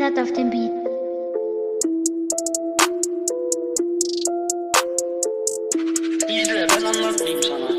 Sedat auf dem Beat. İyice ben anlatmayayım sana.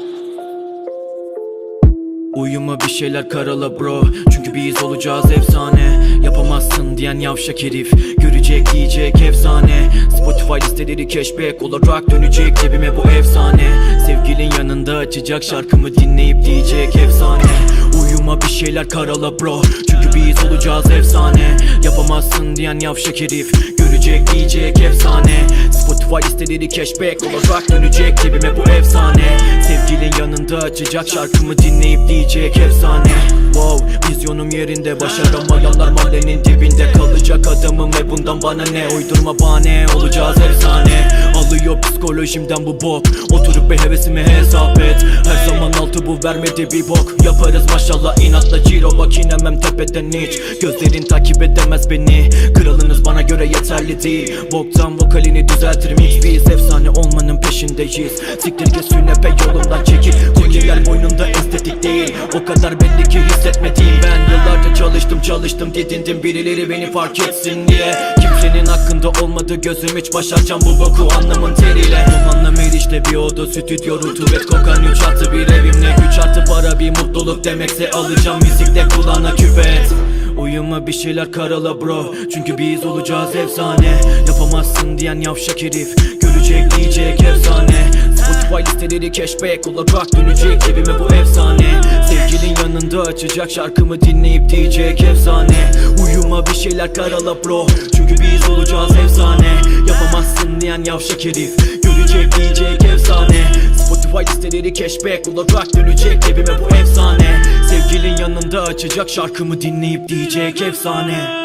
Uyuma bir şeyler karala bro, çünkü biz olacağız efsane. Yapamazsın diyen yavşak herif görecek diyecek efsane. Spotify listeleri cashback olarak dönecek cebime bu efsane. Sevgilin yanında açacak şarkımı dinleyip diyecek efsane. Uyuma bir şeyler karala bro, çünkü biz olacağız efsane. Yapamazsın diyen yavşak herif görecek diyecek efsane. Spotify listeleri cashback olarak dönecek cebime bu efsane. Sevgilin yanında açacak şarkımı dinleyip diyecek efsane. Wow, vizyonum yerinde, başaramayanlar mahallenin dibinde kalacak adamım ve bundan bana ne? Uydurma bahane, olacağız efsane. Alıyor psikolojimden bu bok, oturup bir hevesimi hesap et. Her zaman altı bu vermedi bir bok. Yaparız maşallah inatla ciro, bak inemem tepeden hiç. Gözlerin takip edemez beni, kralınız bana göre yeterli değil. Boktan vokalini düzeltir mix, biz efsane olmanın peşindeyiz. Siktir git sünepe yolumdan çekil, kolyeler boynunda estetik değil. O kadar belli ki hissetmediğim, ben yıllarca çalıştım didindim birileri beni fark etsin diye. Kimsenin hakkında olmadı gözüm, hiç başaracağım bu boku alnımın teriyle. Dumanla Meriç'te bir oda, stüdyo, rutubet kokan 3 artı bir evimle. 3 artı para bir mutluluk demekse alacağım müzikle kulağına küpet. Uyuma bir şeyler karala bro, çünkü biz olacağız efsane. Yapamazsın diyen yavşak herif görecek diyecek efsane. Spotify listeleri cashback olarak dönecek cebime bu efsane. Sevgilin yanında açacak şarkımı dinleyip diyecek efsane. Uyuma bir şeyler karala bro, çünkü biz olacağız efsane. Yapamazsın diyen yavşak herif görecek diyecek efsane. Spotify listeleri cashback olarak dönecek cebime bu efsane. Sevgilin yanında açacak şarkımı dinleyip diyecek efsane.